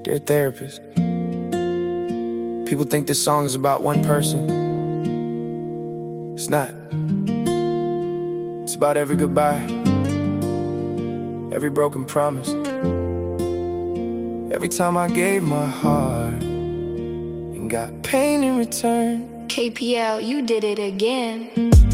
Dear therapist, people think this song is about one person. It's not. It's about every goodbye, every broken promise, every time I gave my heart and got pain in return. KPL, you did it again.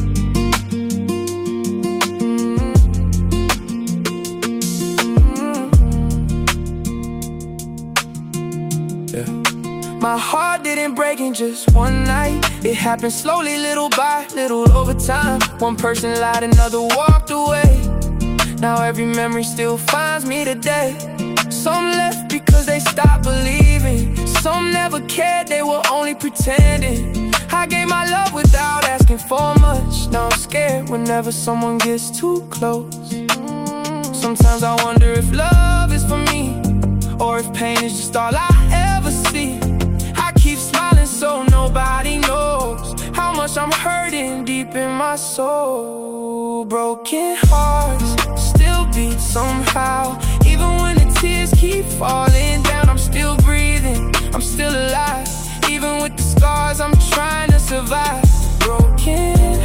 Yeah. My heart didn't break in just one night. It happened slowly, little by little, over time. One person lied, another walked away. Now every memory still finds me today. Some left because they stopped believing. Some never cared, they were only pretending. I gave my love without asking for much. Now I'm scared whenever someone gets too close. Sometimes I wonder if love is for me, or if pain is just all I ever see. I keep smiling so nobody knows how much I'm hurting deep in my soul. Broken hearts still beat somehow. Even when the tears keep falling down, I'm still breathing, I'm still alive. Even with the scars, I'm trying to survive. Broken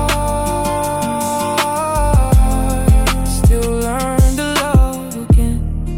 heart, still learn to love again.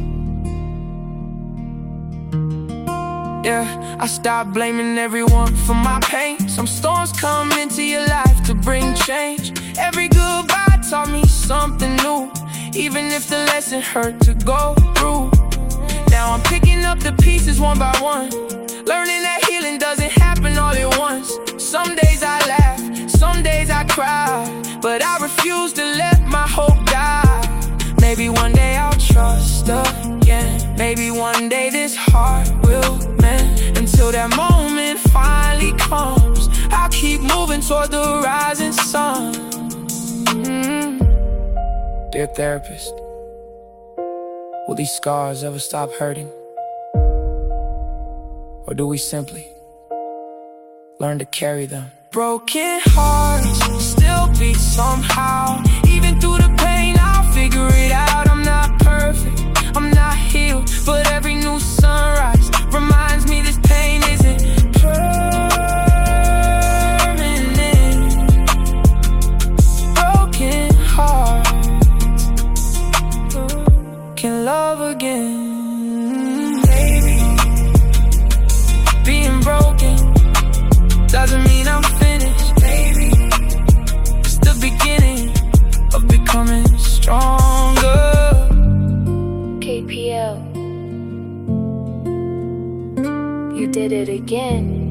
Yeah, I stopped blaming everyone for my pain. Some storms come into your life to bring change. Every goodbye taught me something new, even if the lesson hurt to go through. Now I'm picking up the pieces one by one, learning that healing doesn't happen all at once. Some days I laugh, some days I cry, but I refuse to let my hope die. Maybe one day I'll trust again. Maybe one day this heart will mend. Until that moment finally comes, I'll keep moving toward the rising sun. Dear therapist, will these scars ever stop hurting? Or do we simply learn to carry them? Broken hearts still beat somehow. Even through the pain, I'll figure it out. I'm not perfect, I'm not healed, but every new sunrise reminds me this pain isn't permanent. Broken hearts can love again. Being broken doesn't mean I'm finished, baby. It's the beginning of becoming stronger. KPL, you did it again.